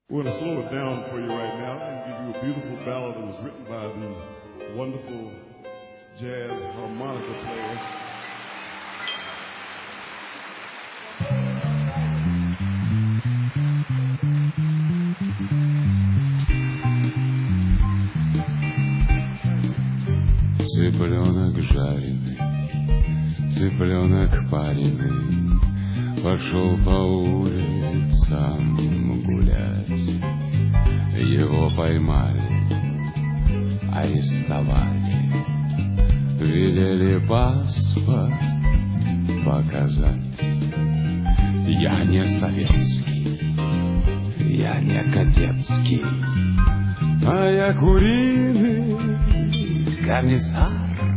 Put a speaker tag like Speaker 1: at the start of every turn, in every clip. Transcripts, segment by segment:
Speaker 1: We're going to slow it down for you right now and give you a beautiful ballad that was written by the wonderful jazz harmonica player.
Speaker 2: Цыпленок жареный, цыпленок пареный, пошел по улицам гулять. Его поймали, арестовали, велели паспорт показать. Я не советский, я не кадетский, а я куриный комиссар.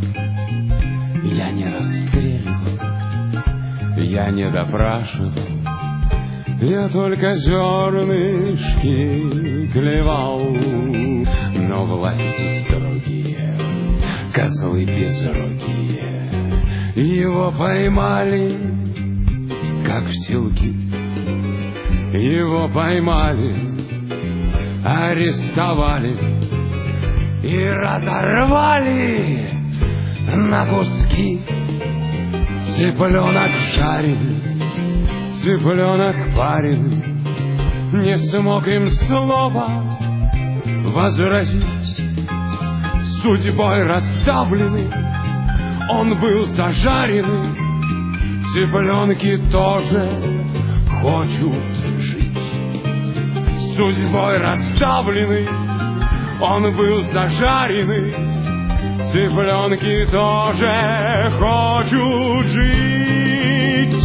Speaker 2: Я не расстреливал, я не допрашивал, я только зернышки клевал. Но власти строгие, козлы безрогие, его поймали, как в селки. Его поймали, арестовали и разорвали на куски. Цыпленок жареный, цыпленок пареный, не смог им слова возразить. Судьбой расставленный, он был зажаренный. Цыпленки тоже хочут жить. Судьбой расставленный, он был зажаренный. Цыпленки тоже хочут жить.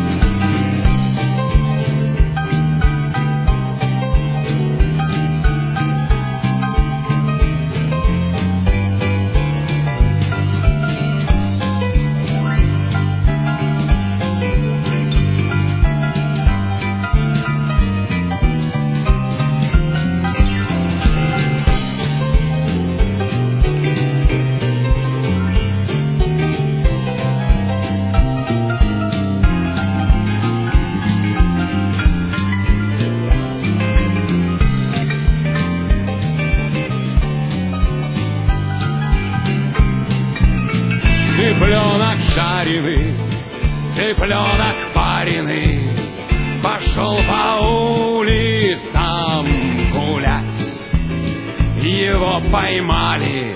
Speaker 2: Цыпленок жареный, цыпленок пареный, пошел по улицам гулять. Его поймали,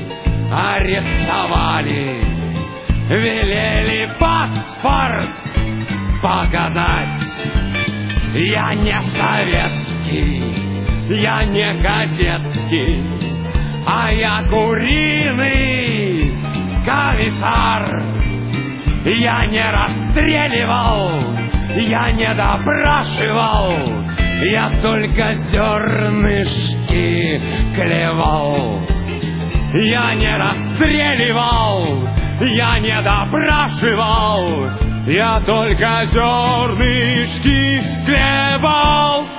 Speaker 2: арестовали, велели паспорт показать. Я не советский, я не кадетский, а я куриный комиссар. Я не расстреливал, я не допрашивал, я только зернышки клевал. Я не расстреливал, я не допрашивал, я только зернышки клевал.